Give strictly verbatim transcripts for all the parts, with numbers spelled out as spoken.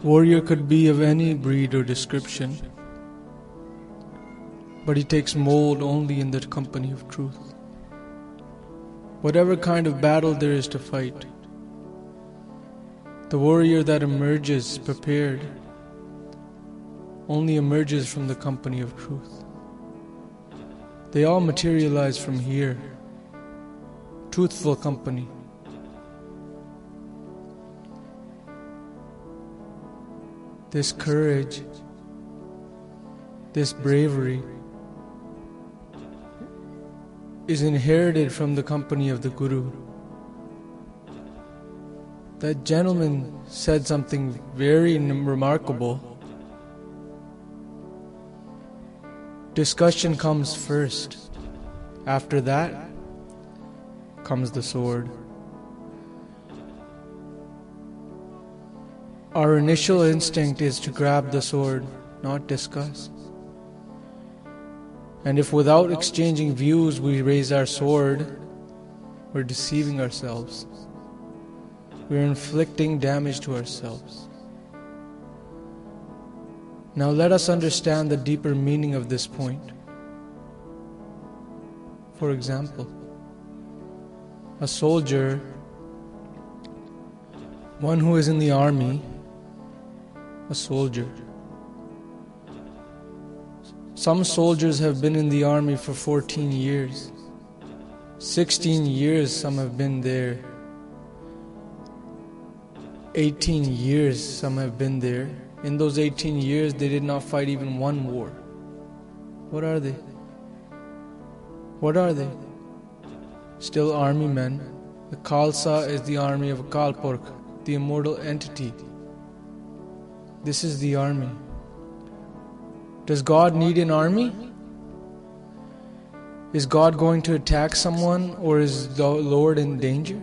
Warrior could be of any breed or description, but he takes mold only in the company of truth. Whatever kind of battle there is to fight, the warrior that emerges prepared only emerges from the company of truth. They all materialize from here. Truthful company. This courage, this bravery is inherited from the company of the Guru. That gentleman said something very remarkable. Discussion comes first. After that comes the sword. Our initial instinct is to grab the sword, not discuss. And if without exchanging views we raise our sword, we're deceiving ourselves. We're inflicting damage to ourselves. Now let us understand the deeper meaning of this point. For example, a soldier, one who is in the army, a soldier. Some soldiers have been in the army for fourteen years. sixteen years some have been there. eighteen years some have been there. In those eighteen years they did not fight even one war. What are they? What are they? Still army men. The Khalsa is the army of Akal Purkh, the immortal entity. This is the army. Does God need an army? Is God going to attack someone, or is the Lord in danger?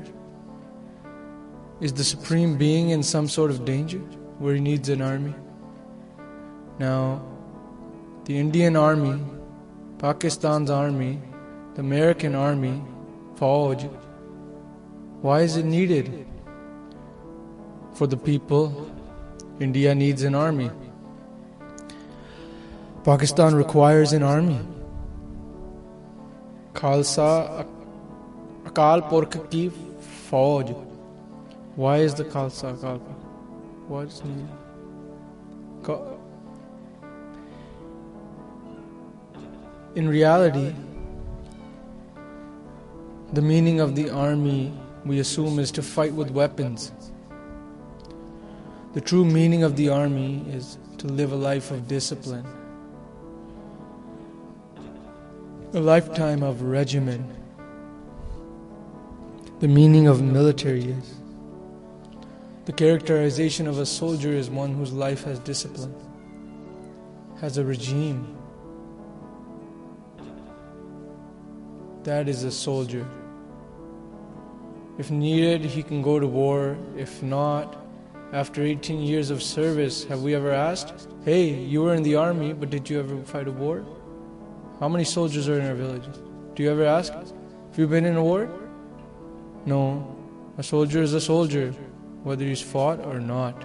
Is the Supreme Being in some sort of danger where he needs an army? Now, the Indian army, Pakistan's army, the American army, Fauj, why is it needed? For the people, India needs an army. Pakistan requires an army. Khalsa, Akal Purkh ki Fauj. Why is the Khalsa Akal Purkh? What's needed? In reality, the meaning of the army, we assume, is to fight with weapons. The true meaning of the army is to live a life of discipline, a lifetime of regimen. The meaning of military is the characterization of a soldier is one whose life has discipline, has a regime. That is a soldier. If needed, he can go to war. If not, after eighteen years of service, have we ever asked, hey, you were in the army, but did you ever fight a war? How many soldiers are in our villages? Do you ever ask, have you been in a war? No. A soldier is a soldier, whether he's fought or not.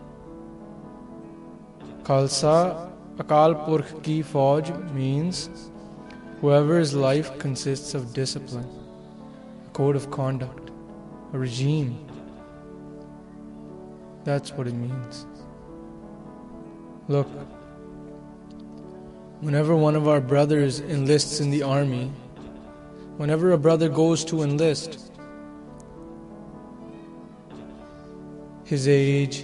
Khalsa Akal Purkh ki Fauj means whoever's life consists of discipline, a code of conduct, a regime. That's what it means. Look, whenever one of our brothers enlists in the army, whenever a brother goes to enlist, his age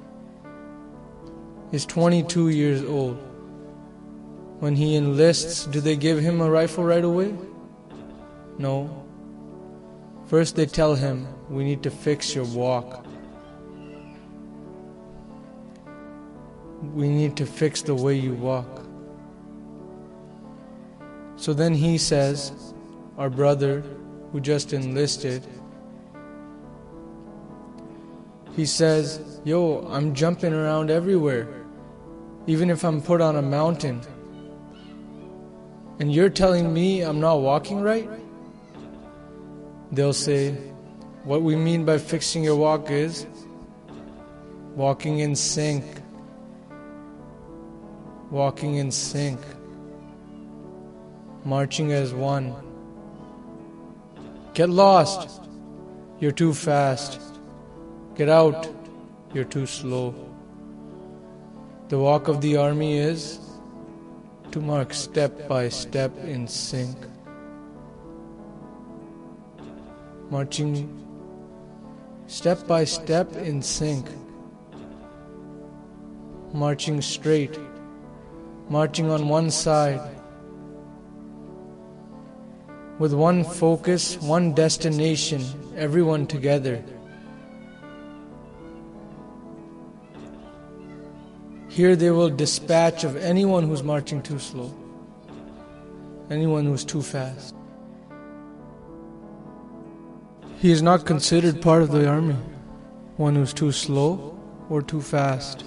is twenty-two years old. When he enlists, do they give him a rifle right away? No. First they tell him, we need to fix your walk. We need to fix the way you walk. So then he says, our brother who just enlisted, he says, yo, I'm jumping around everywhere, even if I'm put on a mountain. And you're telling me I'm not walking right? They'll say, what we mean by fixing your walk is, walking in sync, walking in sync, marching as one. Get lost, you're too fast. Get out, you're too slow. The walk of the army is to march step by step in sync. Marching step by step in sync. Marching straight. Marching on one side. With one focus, one destination, everyone together. Here they will dispatch of anyone who's marching too slow, anyone who's too fast. He is not considered part of the army, one who's too slow or too fast.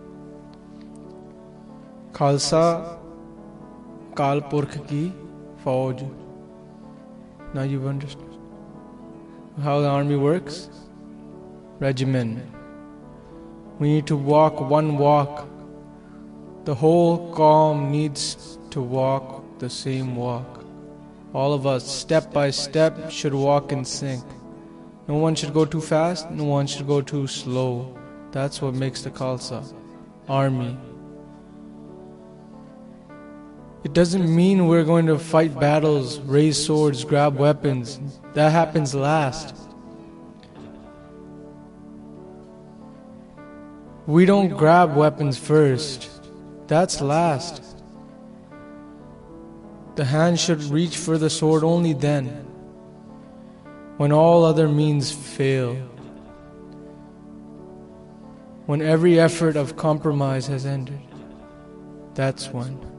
Khalsa Kal Purkh ki Fauj. Now you've understood how the army works? Regimen. We need to walk one walk. The whole Qaum needs to walk the same walk. All of us, step by step, should walk in sync. No one should go too fast, no one should go too slow. That's what makes the Khalsa army. It doesn't mean we're going to fight battles, raise swords, grab weapons. That happens last. We don't grab weapons first. That's last. The hand should reach for the sword only then, when all other means fail. When every effort of compromise has ended. That's when.